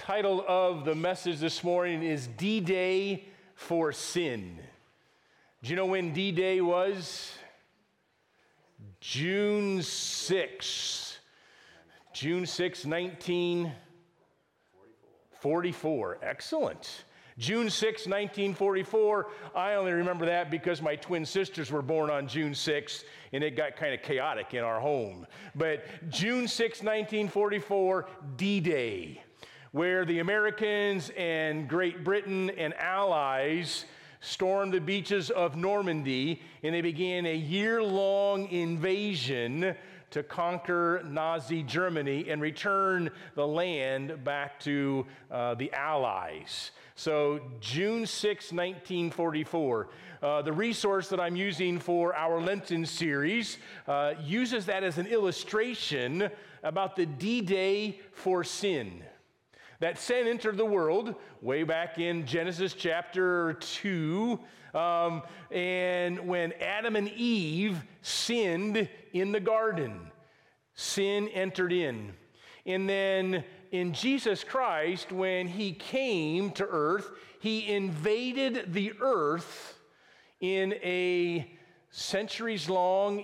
Title of the message this morning is D-Day for Sin. Do you know when D-Day was? June 6, 1944. Excellent. June 6, 1944. I only remember that because my twin sisters were born on June 6, and it got kind of chaotic in our home. But June 6, 1944, D-Day, where the Americans and Great Britain and allies stormed the beaches of Normandy, and they began a year-long invasion to conquer Nazi Germany and return the land back to the Allies. So June 6, 1944. The resource that I'm using for our Lenten series uses that as an illustration about the D-Day for sin. That sin entered the world way back in Genesis chapter 2, and when Adam and Eve sinned in the garden, sin entered in. And then in Jesus Christ, when he came to earth, he invaded the earth in a long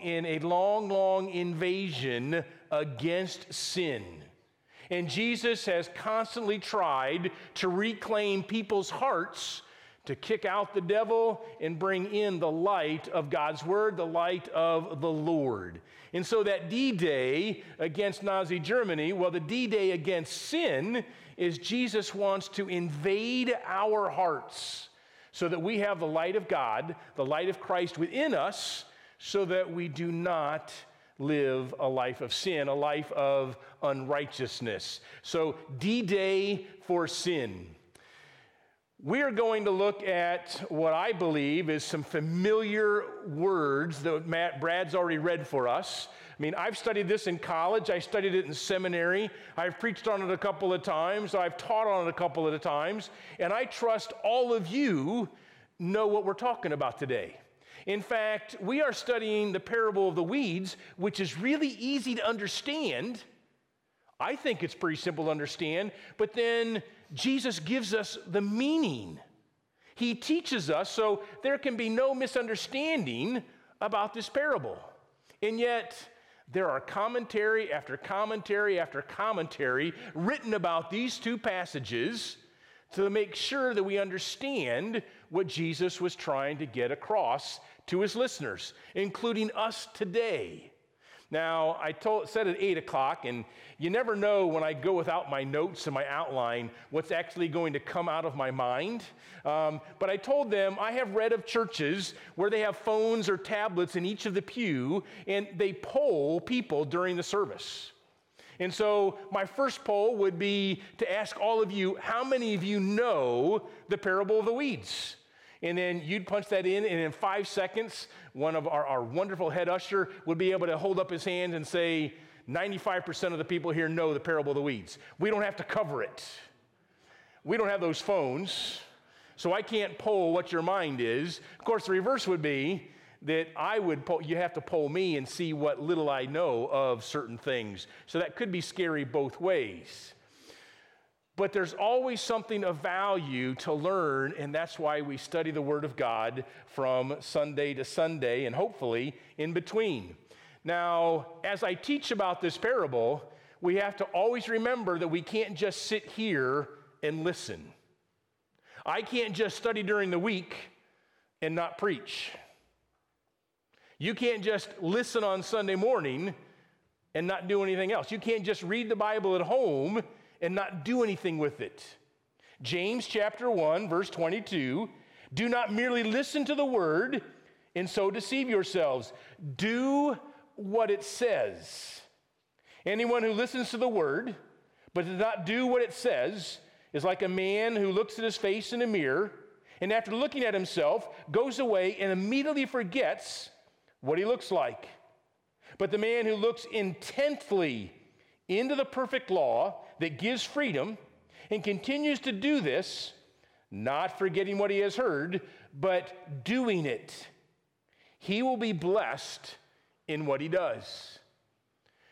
invasion against sin. And Jesus has constantly tried to reclaim people's hearts, to kick out the devil and bring in the light of God's word, the light of the Lord. And so that D-Day against Nazi Germany, well, the D-Day against sin is Jesus wants to invade our hearts so that we have the light of God, the light of Christ within us, so that we do not live a life of sin, a life of unrighteousness. So D-Day for sin. We are going to look at what I believe is some familiar words that Brad's already read for us. I mean, I've studied this in college. I studied it in seminary. I've preached on it a couple of times. I've taught on it a couple of times. And I trust all of you know what we're talking about today. In fact, we are studying the parable of the weeds, which is really easy to understand. I think it's pretty simple to understand, but then Jesus gives us the meaning. He teaches us so there can be no misunderstanding about this parable. And yet, there are commentary after commentary after commentary written about these two passages to make sure that we understand what Jesus was trying to get across to his listeners, including us today. Now, I said at 8 o'clock, and you never know when I go without my notes and my outline what's actually going to come out of my mind. But I told them I have read of churches where they have phones or tablets in each of the pew, and they poll people during the service. And so my first poll would be to ask all of you, how many of you know the parable of the weeds? And then you'd punch that in, and in 5 seconds, one of our wonderful head usher would be able to hold up his hand and say, 95% of the people here know the parable of the weeds. We don't have to cover it. We don't have those phones, so I can't poll what your mind is. Of course, the reverse would be that you have to poll me and see what little I know of certain things. So that could be scary both ways. But there's always something of value to learn, and that's why we study the Word of God from Sunday to Sunday, and hopefully in between. Now, as I teach about this parable, we have to always remember that we can't just sit here and listen. I can't just study during the week and not preach. You can't just listen on Sunday morning and not do anything else. You can't just read the Bible at home and not do anything with it. James chapter 1, verse 22, do not merely listen to the word and so deceive yourselves. Do what it says. Anyone who listens to the word but does not do what it says is like a man who looks at his face in a mirror and after looking at himself goes away and immediately forgets what he looks like. But the man who looks intently into the perfect law that gives freedom and continues to do this, not forgetting what he has heard, but doing it, he will be blessed in what he does.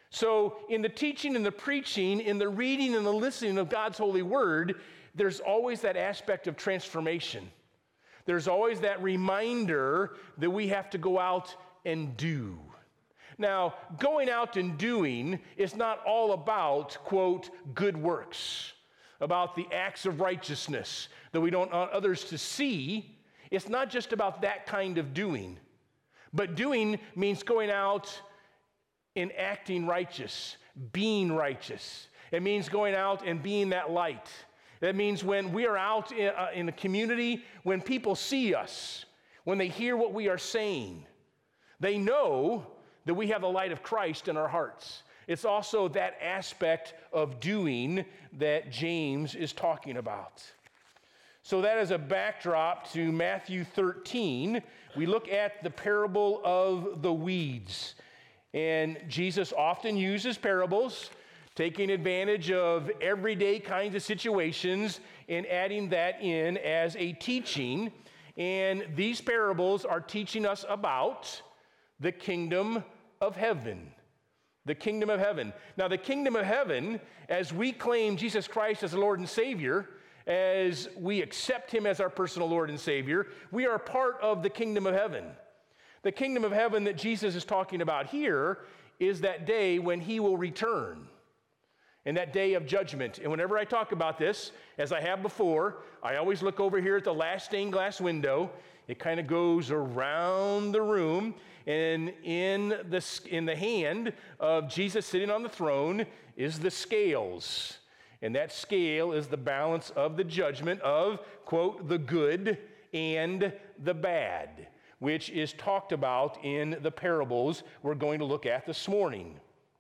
So in the teaching and the preaching, in the reading and the listening of God's holy word, there's always that aspect of transformation. There's always that reminder that we have to go out and do. Now, going out and doing is not all about, quote, good works, about the acts of righteousness that we don't want others to see. It's not just about that kind of doing. But doing means going out and acting righteous, being righteous. It means going out and being that light. That means when we are out in the community, when people see us, when they hear what we are saying, they know that we have the light of Christ in our hearts. It's also that aspect of doing that James is talking about. So that is a backdrop to Matthew 13. We look at the parable of the weeds. And Jesus often uses parables, taking advantage of everyday kinds of situations and adding that in as a teaching. And these parables are teaching us about the kingdom of heaven. The kingdom of heaven. Now, the kingdom of heaven, as we claim Jesus Christ as the Lord and Savior, as we accept him as our personal Lord and Savior, we are part of the kingdom of heaven. The kingdom of heaven that Jesus is talking about here is that day when he will return, and that day of judgment. And whenever I talk about this, as I have before, I always look over here at the last stained glass window. It kind of goes around the room, and in the hand of Jesus sitting on the throne is the scales. And that scale is the balance of the judgment of, quote, the good and the bad, which is talked about in the parables we're going to look at this morning.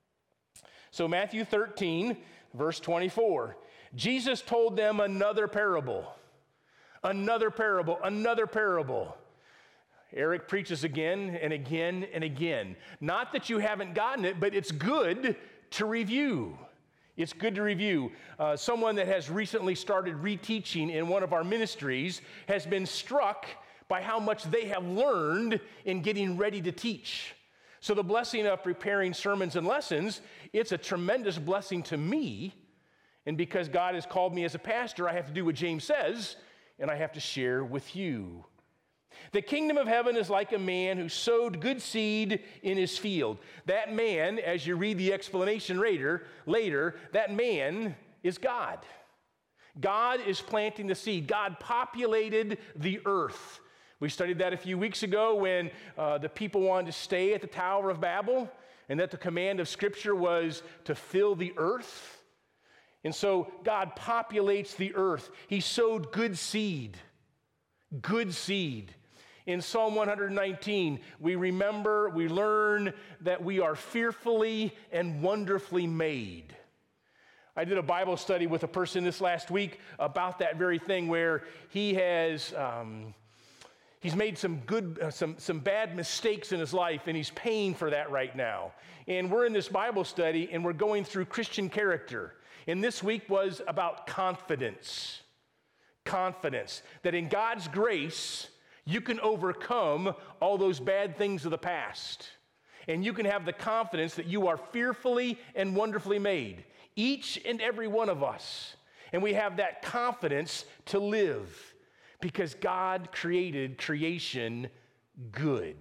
So Matthew 13, verse 24, Jesus told them another parable. Another parable, another parable. Eric preaches again and again and again. Not that you haven't gotten it, but it's good to review. It's good to review. Someone that has recently started reteaching in one of our ministries has been struck by how much they have learned in getting ready to teach. So the blessing of preparing sermons and lessons, it's a tremendous blessing to me. And because God has called me as a pastor, I have to do what James says, and I have to share with you. The kingdom of heaven is like a man who sowed good seed in his field. That man, as you read the explanation later, that man is God. God is planting the seed. God populated the earth. We studied that a few weeks ago when the people wanted to stay at the Tower of Babel, and that the command of Scripture was to fill the earth. And so God populates the earth. He sowed good seed. Good seed. In Psalm 119, we learn that we are fearfully and wonderfully made. I did a Bible study with a person this last week about that very thing, where he has he's made some bad mistakes in his life, and he's paying for that right now. And we're in this Bible study, and we're going through Christian character. And this week was about confidence. Confidence that in God's grace, you can overcome all those bad things of the past. And you can have the confidence that you are fearfully and wonderfully made, each and every one of us. And we have that confidence to live because God created creation good.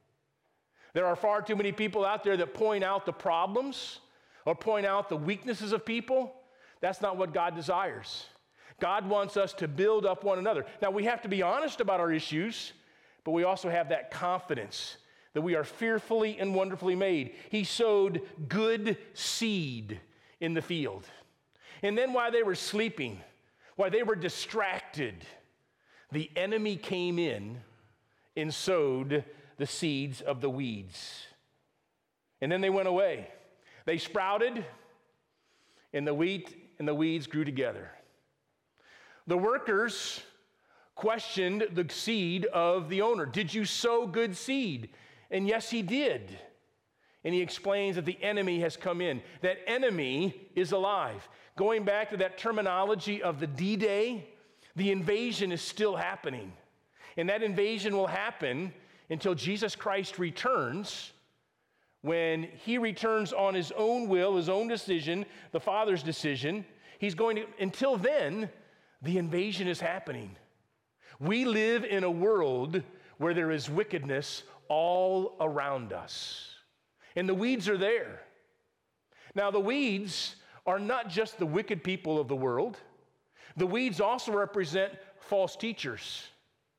There are far too many people out there that point out the problems or point out the weaknesses of people. That's not what God desires. God wants us to build up one another. Now, we have to be honest about our issues, but we also have that confidence that we are fearfully and wonderfully made. He sowed good seed in the field. And then while they were sleeping, while they were distracted, the enemy came in and sowed the seeds of the weeds. And then they went away. They sprouted, and the wheat and the weeds grew together. The workers questioned the seed of the owner. Did you sow good seed? And yes, he did. And he explains that the enemy has come in. That enemy is alive. Going back to that terminology of the D-Day, the invasion is still happening. And that invasion will happen until Jesus Christ returns, when he returns on his own will, his own decision, the Father's decision, until then, the invasion is happening. We live in a world where there is wickedness all around us. And the weeds are there. Now, the weeds are not just the wicked people of the world. The weeds also represent false teachers.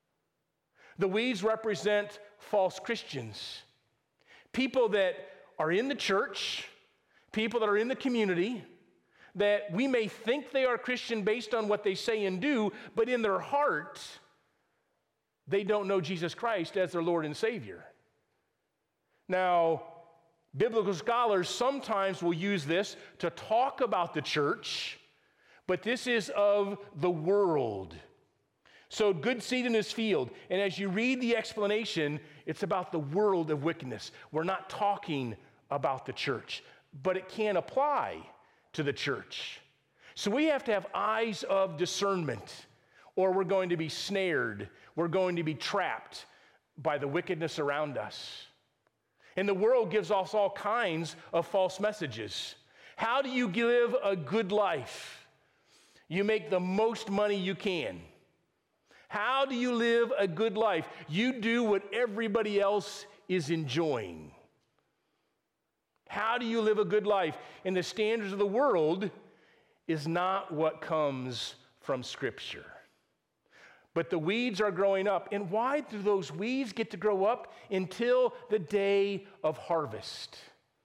The weeds represent false Christians. People that are in the church, people that are in the community, that we may think they are Christian based on what they say and do, but in their heart, they don't know Jesus Christ as their Lord and Savior. Now, biblical scholars sometimes will use this to talk about the church, but this is of the world. So good seed in his field. And as you read the explanation, it's about the world of wickedness. We're not talking about the church, but it can apply to the church. So we have to have eyes of discernment, or we're going to be snared. We're going to be trapped by the wickedness around us. And the world gives us all kinds of false messages. How do you live a good life? You make the most money you can. How do you live a good life? You do what everybody else is enjoying. How do you live a good life? And the standards of the world is not what comes from Scripture. But the weeds are growing up. And why do those weeds get to grow up until the day of harvest?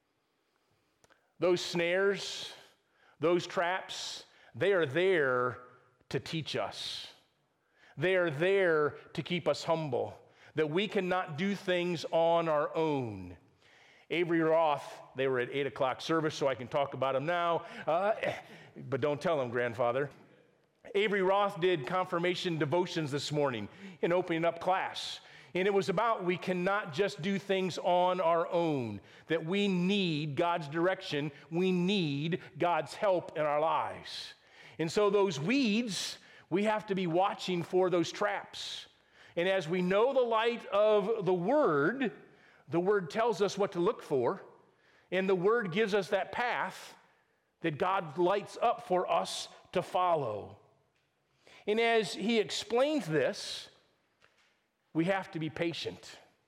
Those snares, those traps, they are there to teach us. They are there to keep us humble, that we cannot do things on our own. Avery Roth, they were at 8 o'clock service, so I can talk about him now, but don't tell him, grandfather. Avery Roth did confirmation devotions this morning in opening up class. And it was about we cannot just do things on our own, that we need God's direction, we need God's help in our lives. And so those weeds, we have to be watching for those traps. And as we know the light of the Word tells us what to look for, and the Word gives us that path that God lights up for us to follow. And as he explains this, we have to be patient.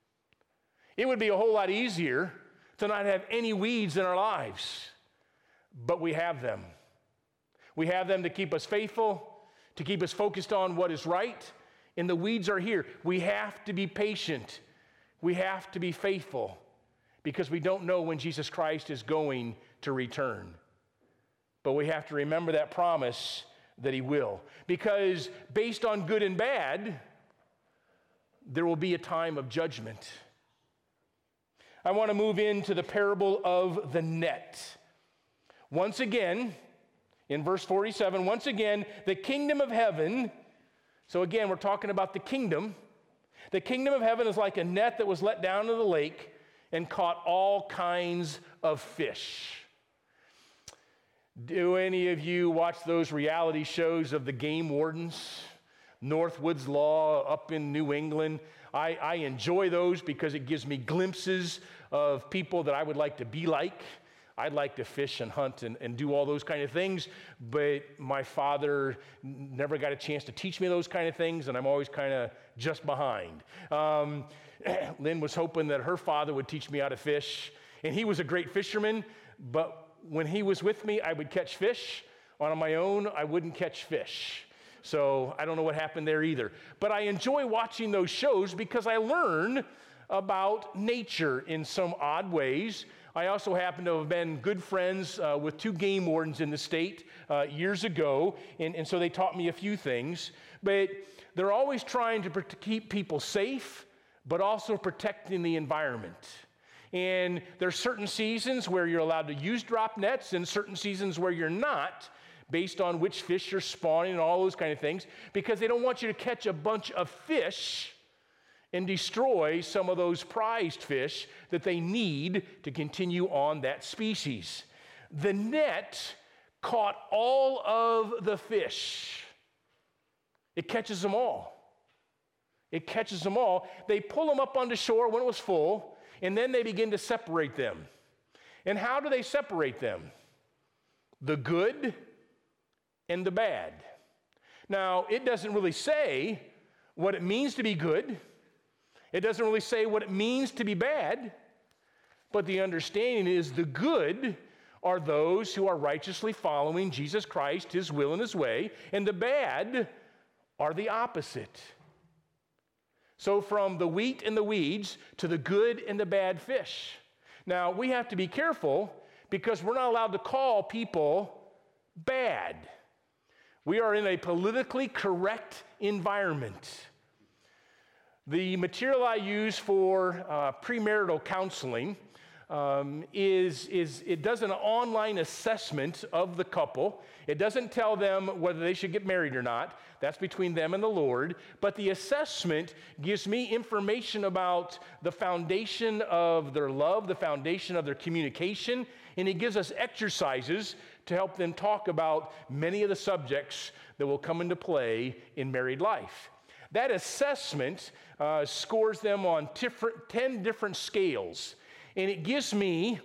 It would be a whole lot easier to not have any weeds in our lives, but we have them. We have them to keep us faithful, to keep us focused on what is right, and the weeds are here. We have to be patient. We have to be faithful because we don't know when Jesus Christ is going to return. But we have to remember that promise that he will. Because based on good and bad, there will be a time of judgment. I want to move into the parable of the net. Once again, in verse 47, once again, the kingdom of heaven, so again, we're talking about the kingdom. The kingdom of heaven is like a net that was let down into the lake and caught all kinds of fish. Do any of you watch those reality shows of the game wardens? Northwoods Law up in New England. I enjoy those because it gives me glimpses of people that I would like to be like. I'd like to fish and hunt and do all those kind of things, but my father never got a chance to teach me those kind of things, and I'm always kind of just behind. Lynn was hoping that her father would teach me how to fish, and he was a great fisherman, but when he was with me, I would catch fish. On my own, I wouldn't catch fish. So I don't know what happened there either. But I enjoy watching those shows because I learn about nature in some odd ways. I also happen to have been good friends with two game wardens in the state years ago, and so they taught me a few things. But they're always trying to keep people safe, but also protecting the environment. And there's certain seasons where you're allowed to use drop nets and certain seasons where you're not, based on which fish are spawning and all those kind of things, because they don't want you to catch a bunch of fish and destroy some of those prized fish that they need to continue on that species. The net caught all of the fish. It catches them all. It catches them all. They pull them up onto shore when it was full, and then they begin to separate them. And how do they separate them? The good and the bad. Now, it doesn't really say what it means to be good. It doesn't really say what it means to be bad. But the understanding is the good are those who are righteously following Jesus Christ, his will and his way, and the bad are the opposite. So from the wheat and the weeds to the good and the bad fish. Now, we have to be careful because we're not allowed to call people bad. We are in a politically correct environment. The material I use for premarital counseling it does an online assessment of the couple. It doesn't tell them whether they should get married or not. That's between them and the Lord. But the assessment gives me information about the foundation of their love, the foundation of their communication, and it gives us exercises to help them talk about many of the subjects that will come into play in married life. That assessment scores them on 10 different scales. And it gives me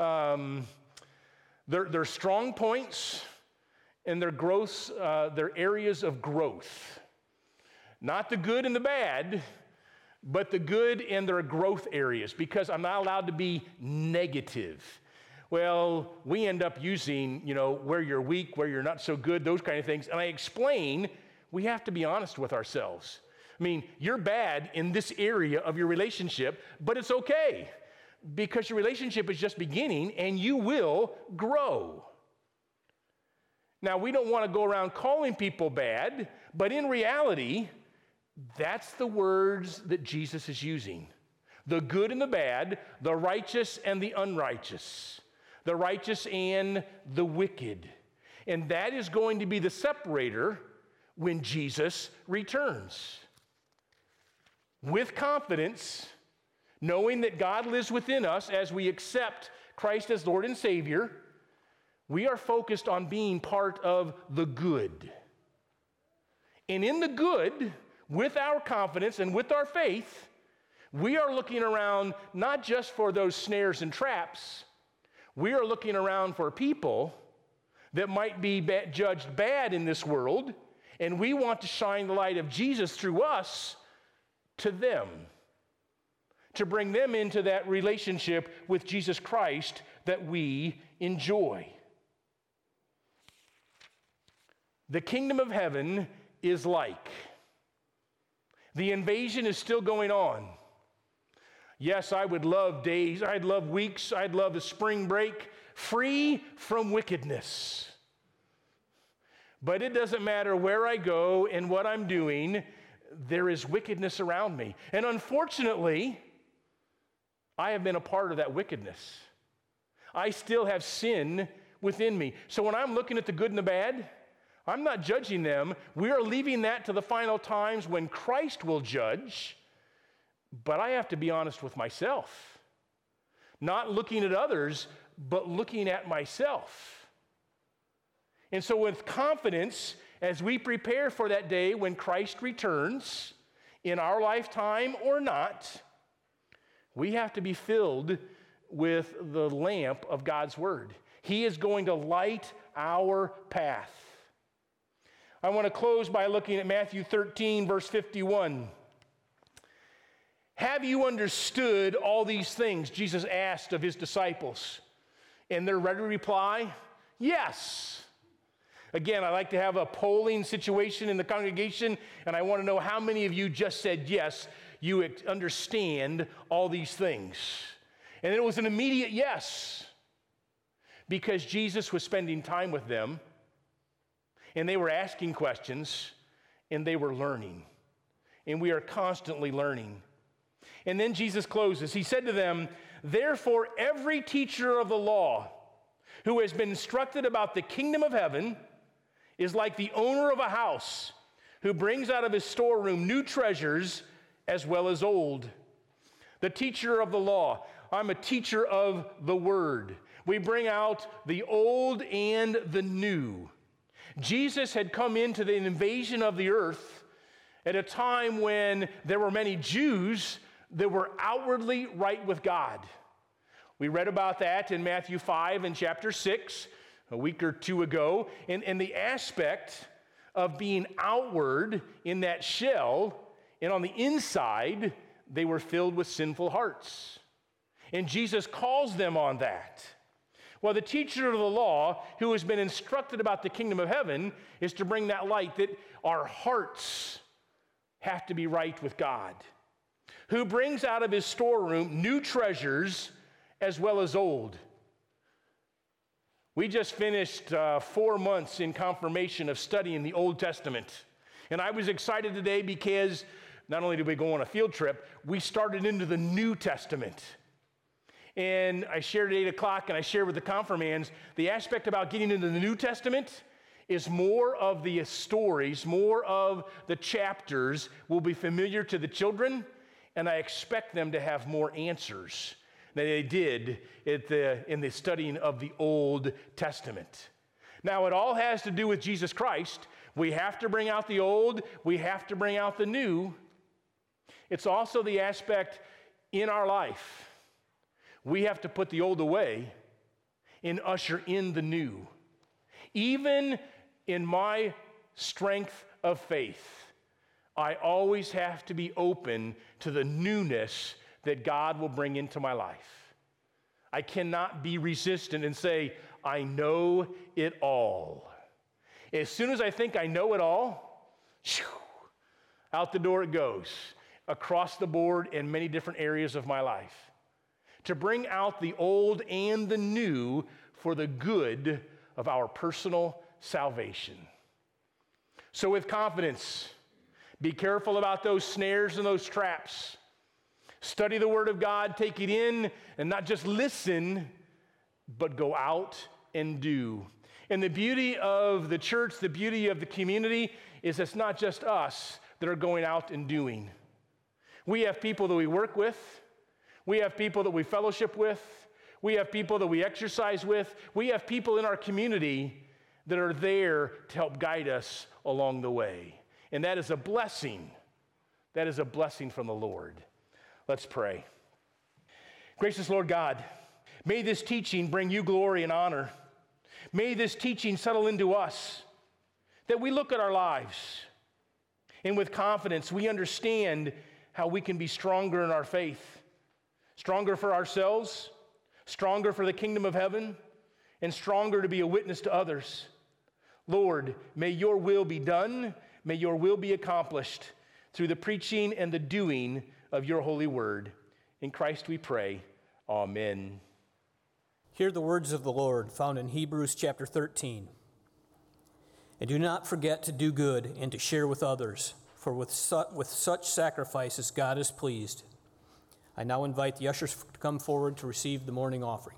their strong points and their areas of growth. Not the good and the bad, but the good and their growth areas, because I'm not allowed to be negative. Well, we end up using, where you're weak, where you're not so good, those kind of things. And I explain we have to be honest with ourselves. I mean, you're bad in this area of your relationship, but it's okay. Because your relationship is just beginning and you will grow. Now, we don't want to go around calling people bad, but in reality, that's the words that Jesus is using. The good and the bad, the righteous and the unrighteous, the righteous and the wicked. And that is going to be the separator when Jesus returns. With confidence, knowing that God lives within us as we accept Christ as Lord and Savior, we are focused on being part of the good. And in the good, with our confidence and with our faith, we are looking around not just for those snares and traps, we are looking around for people that might be judged bad in this world, and we want to shine the light of Jesus through us to them, to bring them into that relationship with Jesus Christ that we enjoy. The kingdom of heaven is like. The invasion is still going on. Yes, I would love days, I'd love weeks, I'd love a spring break free from wickedness. But it doesn't matter where I go and what I'm doing, there is wickedness around me. And unfortunately, I have been a part of that wickedness. I still have sin within me. So when I'm looking at the good and the bad, I'm not judging them. We are leaving that to the final times when Christ will judge. But I have to be honest with myself. Not looking at others, but looking at myself. And so with confidence, as we prepare for that day when Christ returns, in our lifetime or not, we have to be filled with the lamp of God's word. He is going to light our path. I want to close by looking at Matthew 13, verse 51. Have you understood all these things? Jesus asked of his disciples. And their ready reply, yes. Again, I like to have a polling situation in the congregation, and I want to know how many of you just said yes, you understand all these things. And it was an immediate yes, because Jesus was spending time with them, and they were asking questions, and they were learning. And we are constantly learning. And then Jesus closes. He said to them, therefore, every teacher of the law who has been instructed about the kingdom of heaven is like the owner of a house who brings out of his storeroom new treasures as well as old. The teacher of the law. I'm a teacher of the word. We bring out the old and the new. Jesus had come into the invasion of the earth at a time when there were many Jews that were outwardly right with God. We read about that in Matthew 5 and chapter 6 a week or two ago. And the aspect of being outward in that shell, and on the inside, they were filled with sinful hearts. And Jesus calls them on that. Well, the teacher of the law, who has been instructed about the kingdom of heaven, is to bring that light that our hearts have to be right with God, who brings out of his storeroom new treasures as well as old. We just finished 4 months in confirmation of studying the Old Testament. And I was excited today because not only did we go on a field trip, we started into the New Testament. And I shared at 8 o'clock, and I shared with the confirmands, the aspect about getting into the New Testament is more of the stories, more of the chapters will be familiar to the children, and I expect them to have more answers than they did in the studying of the Old Testament. Now, it all has to do with Jesus Christ. We have to bring out the old, we have to bring out the new. It's also the aspect in our life. We have to put the old away and usher in the new. Even in my strength of faith, I always have to be open to the newness that God will bring into my life. I cannot be resistant and say, I know it all. As soon as I think I know it all, out the door it goes, across the board in many different areas of my life. To bring out the old and the new for the good of our personal salvation. So with confidence, be careful about those snares and those traps. Study the Word of God, take it in, and not just listen, but go out and do. And the beauty of the church, the beauty of the community, is it's not just us that are going out and doing. We have people that we work with. We have people that we fellowship with. We have people that we exercise with. We have people in our community that are there to help guide us along the way. And that is a blessing. That is a blessing from the Lord. Let's pray. Gracious Lord God, may this teaching bring you glory and honor. May this teaching settle into us, that we look at our lives and with confidence we understand how we can be stronger in our faith, stronger for ourselves, stronger for the kingdom of heaven, and stronger to be a witness to others. Lord, may your will be done, may your will be accomplished through the preaching and the doing of your holy word. In Christ we pray, amen. Hear the words of the Lord found in Hebrews chapter 13. And do not forget to do good and to share with others, for with such sacrifices God is pleased. I now invite the ushers to come forward to receive the morning offering.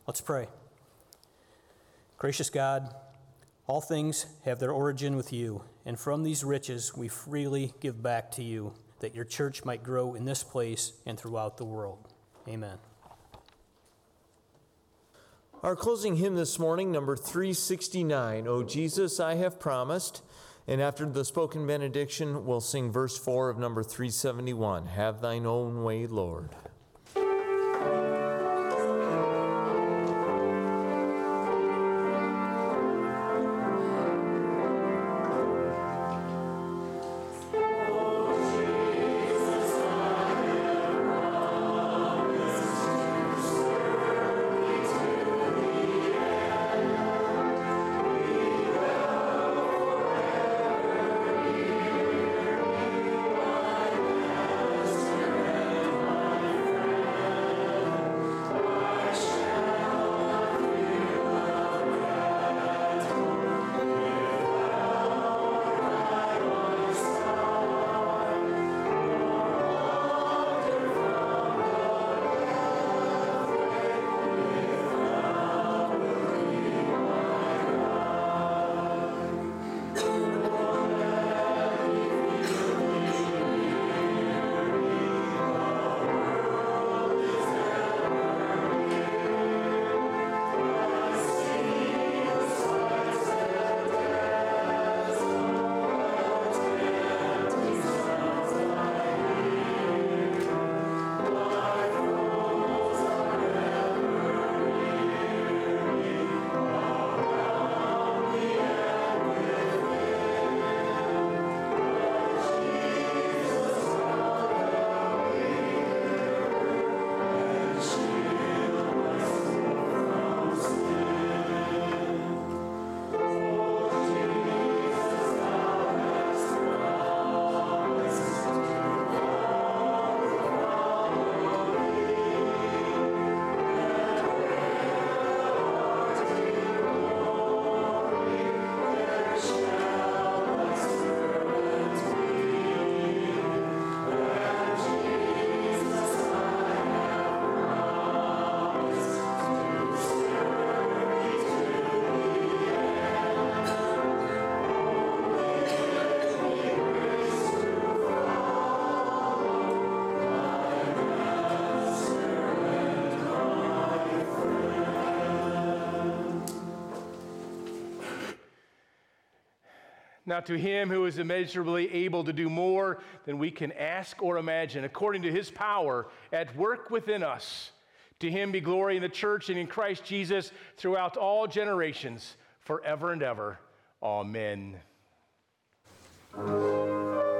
Let's pray. Gracious God, all things have their origin with you, and from these riches we freely give back to you, that your church might grow in this place and throughout the world. Amen. Our closing hymn this morning, number 369, O Jesus, I Have Promised. And after the spoken benediction, we'll sing verse 4 of number 371, Have Thine Own Way, Lord. Now to him who is immeasurably able to do more than we can ask or imagine, according to his power at work within us, to him be glory in the church and in Christ Jesus throughout all generations, forever and ever. Amen.